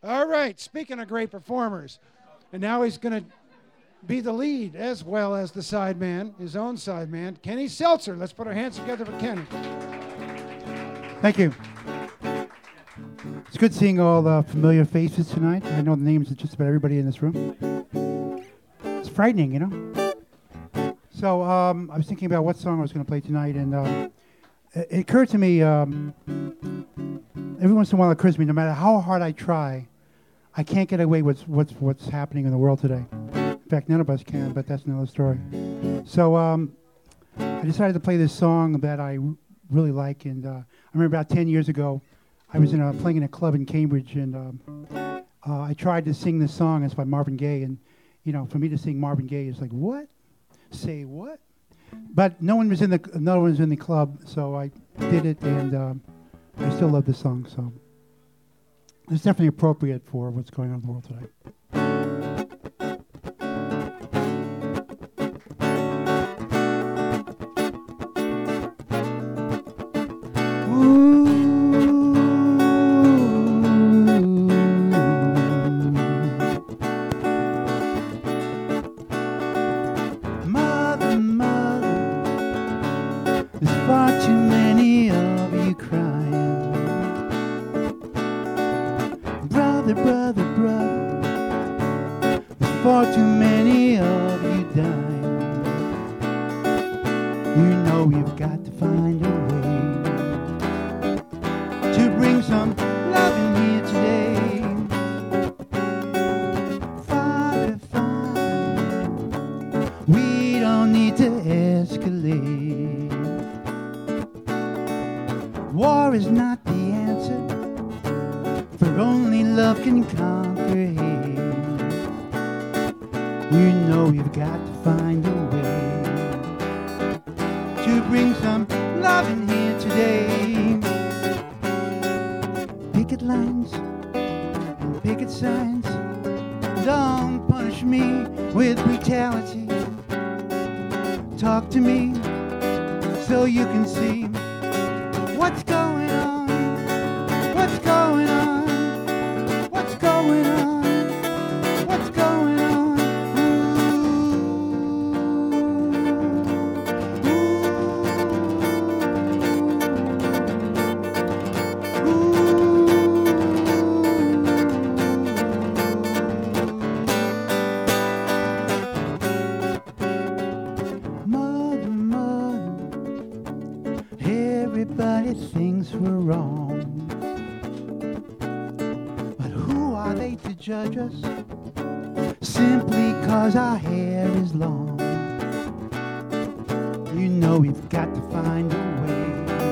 All right, speaking of great performers, and now he's going to be the lead as well as the side man, his own side man, Kenny Seltzer. Let's put our hands together for Kenny. Thank you. It's good seeing all the familiar faces tonight. I know the names of just about everybody in this room. It's frightening, you know? So I was thinking about what song I was going to play tonight, and it occurred to me, every once in a while it occurs to me, no matter how hard I try, I can't get away with what's happening in the world today. In fact, none of us can, but that's another story. So I decided to play this song that I really like, and I remember about 10 years ago, I was playing in a club in Cambridge, and I tried to sing this song. It's by Marvin Gaye, and you know, for me to sing Marvin Gaye is like, what? Say what? But no one was in the club, so I did it, and I still love this song. So it's definitely appropriate for what's going on in the world today. Judge us simply 'cause our hair is long. You know we've got to find a way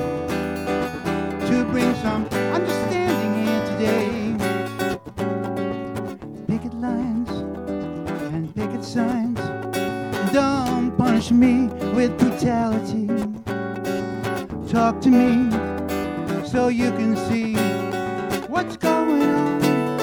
to bring some understanding here today. Picket lines and picket signs, don't punish me with brutality. Talk to me so you can see what's going on.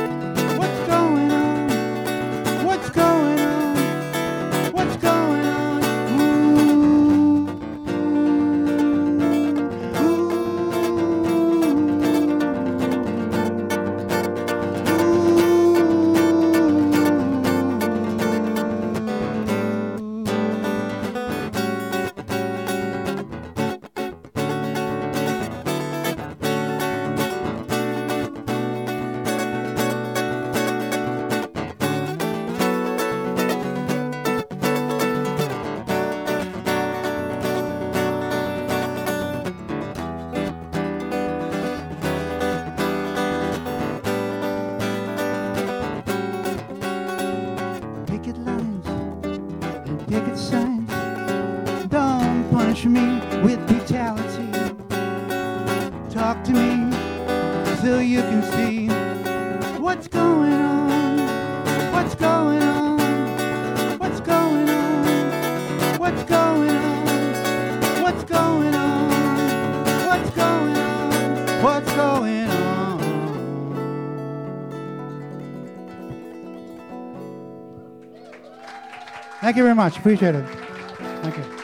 Thank you very much. Appreciate it. Thank you.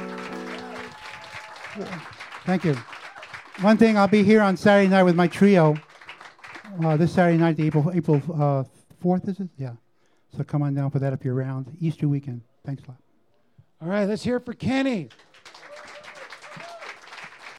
Thank you. One thing, I'll be here on Saturday night with my trio. This Saturday night, April 4th, is it? Yeah. So come on down for that if you're around. Easter weekend. Thanks a lot. All right, let's hear it for Kenny.